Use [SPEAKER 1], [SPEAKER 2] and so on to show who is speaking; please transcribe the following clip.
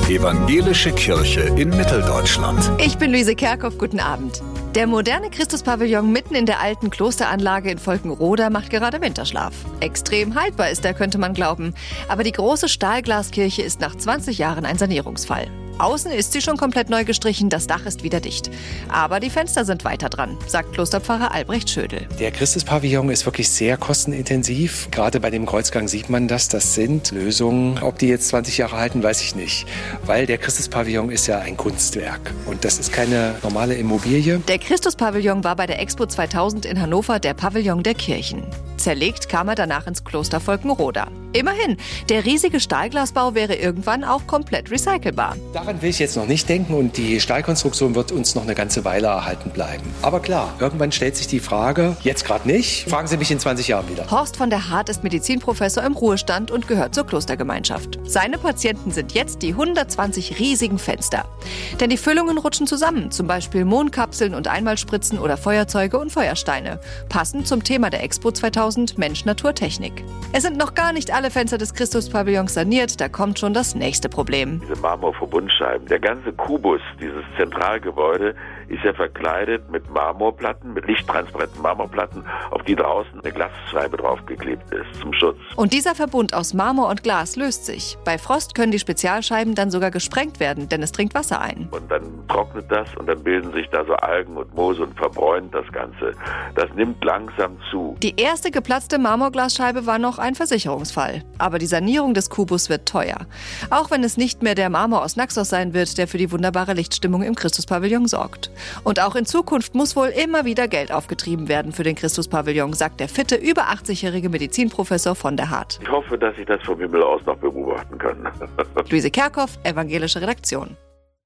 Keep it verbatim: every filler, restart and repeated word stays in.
[SPEAKER 1] Evangelische Kirche in Mitteldeutschland.
[SPEAKER 2] Ich bin Luise Kerkhoff, guten Abend. Der moderne Christuspavillon mitten in der alten Klosteranlage in Volkenroda macht gerade Winterschlaf. Extrem haltbar ist er, könnte man glauben. Aber die große Stahlglaskirche ist nach zwanzig Jahren ein Sanierungsfall. Außen ist sie schon komplett neu gestrichen, das Dach ist wieder dicht. Aber die Fenster sind weiter dran, sagt Klosterpfarrer Albrecht Schödel.
[SPEAKER 3] Der Christuspavillon ist wirklich sehr kostenintensiv. Gerade bei dem Kreuzgang sieht man das. Das sind Lösungen. Ob die jetzt zwanzig Jahre halten, weiß ich nicht. Weil der Christuspavillon ist ja ein Kunstwerk. Und das ist keine normale Immobilie.
[SPEAKER 2] Der Christuspavillon war bei der Expo zweitausend in Hannover der Pavillon der Kirchen. Zerlegt kam er danach ins Kloster Volkenroda. Immerhin, der riesige Stahlglasbau wäre irgendwann auch komplett recycelbar.
[SPEAKER 3] Daran will ich jetzt noch nicht denken und die Stahlkonstruktion wird uns noch eine ganze Weile erhalten bleiben. Aber klar, irgendwann stellt sich die Frage, jetzt gerade nicht, fragen Sie mich in zwanzig Jahren wieder.
[SPEAKER 2] Horst von der Hart ist Medizinprofessor im Ruhestand und gehört zur Klostergemeinschaft. Seine Patienten sind jetzt die hundertzwanzig riesigen Fenster. Denn die Füllungen rutschen zusammen, zum Beispiel Mondkapseln und Einmalspritzen oder Feuerzeuge und Feuersteine. Passend zum Thema der Expo zweitausend Mensch, Natur, Technik. Es sind noch gar nicht alle Fenster des Christuspavillons saniert, da kommt schon das nächste Problem.
[SPEAKER 4] Diese Marmorverbundscheiben, der ganze Kubus, dieses Zentralgebäude, ist ja verkleidet mit Marmorplatten, mit lichttransparenten Marmorplatten, auf die draußen eine Glasscheibe draufgeklebt ist, zum Schutz.
[SPEAKER 2] Und dieser Verbund aus Marmor und Glas löst sich. Bei Frost können die Spezialscheiben dann sogar gesprengt werden, denn es dringt Wasser ein.
[SPEAKER 4] Und dann trocknet das und dann bilden sich da so Algen und Moose und verbräunt das Ganze. Das nimmt langsam zu.
[SPEAKER 2] Die erste geplatzte Marmorglasscheibe war noch ein Versicherungsfall. Aber die Sanierung des Kubus wird teuer. Auch wenn es nicht mehr der Marmor aus Naxos sein wird, der für die wunderbare Lichtstimmung im Christuspavillon sorgt. Und auch in Zukunft muss wohl immer wieder Geld aufgetrieben werden für den Christuspavillon, sagt der fitte, über achtzigjährige Medizinprofessor von der Hart.
[SPEAKER 4] Ich hoffe, dass ich das vom Himmel aus noch beobachten kann.
[SPEAKER 2] Luise Kerkhoff, Evangelische Redaktion.